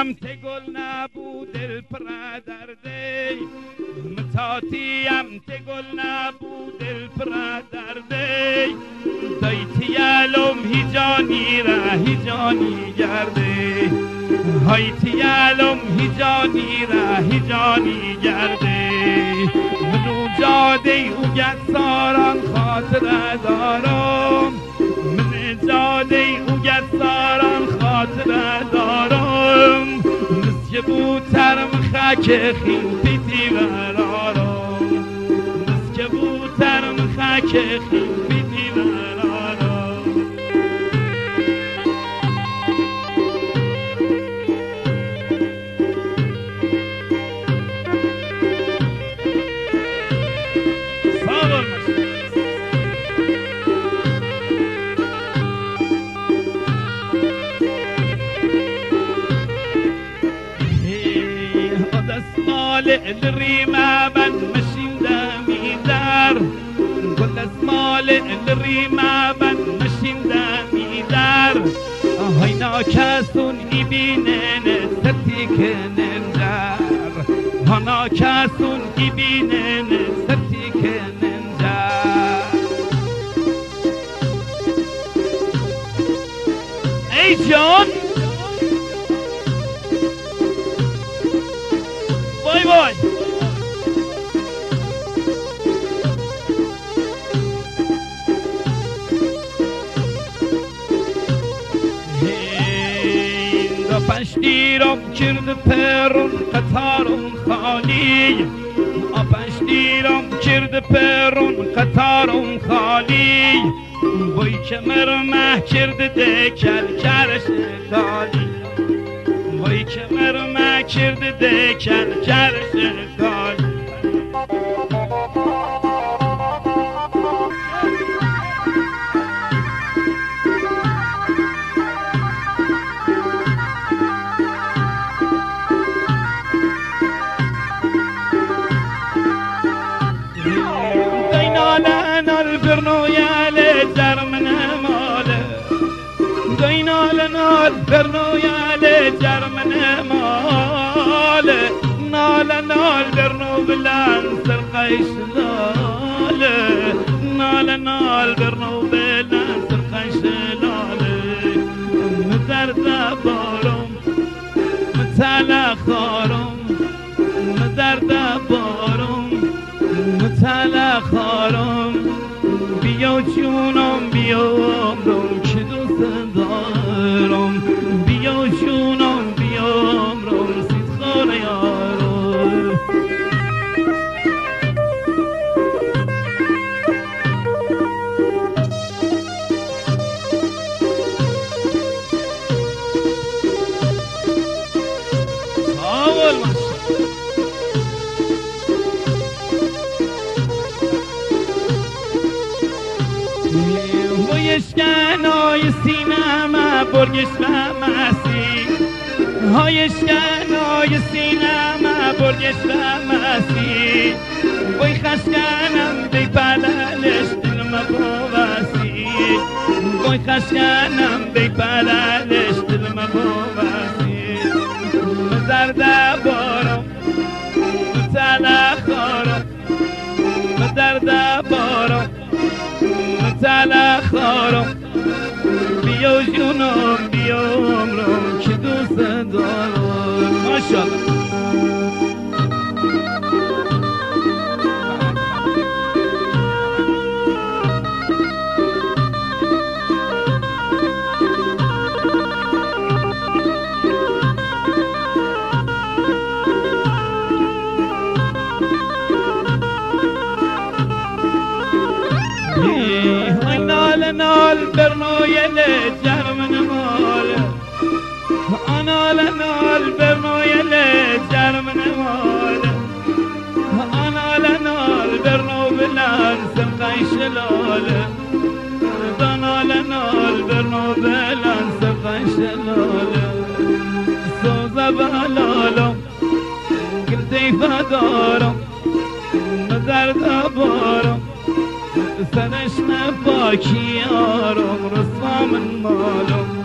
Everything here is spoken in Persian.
تاتیم ته گل نبود دل پردرده تاتیم ته گل نبود دل پردرده دایتی علم هیجانی را هیجانی گرده هایتی علم هیجانی را هیجانی گرده منو جاده او گساران خاطر دارم من جاده او گساران خاطر دارم مسکه بوترم خاک خیم پیتی برارم مسکه بوترم خاک خیم پیتی برارم ساغر الريمة من مشين دامي دار كل اسمال الريمة من مشين دامي دار هينا كاسون يبينن ستيك ننجار هنا كاسون يبينن ستيك ننجار اي جون باي باي پشتیرم کرد پرون قطارم خالی پشتیرم کرد پرون قطارم خالی وای کمر مه کرد دکل کرش خالی وای کمر مه کرد دکل کرش خالی برنو يالي جرمن مال نال نال برنو بلان سرقيش لال نال نال برنو بلان سرقيش لال مدرد بارم متالا خارم مدرد بارم متالا خارم بيو جونم بيو عمرم که دوست دارم بيو جونم بيو عمرم سید خار یارم اول اشکنای سینما برگش و مسی های اشکنای سینما برگش و مسی وی خشکنم بی پلالش دلم بوسی وی خشکنم بی پلالش دلم بوسی مزرده بارم متلا خارم مزرده بارم متلا خارم بیا جونم بیا عمرم که دوست دارم ماشاءالله نال برنویل جرمن مال انا لنال برنویل جرمن مال انا لنال برنو بلان سمقاي شلال انا لنال برنو بلان سمقاي شلال سوزا بلالم قلتي فدارم مزرد بارم سرش نباکی یارم رسوا من مالم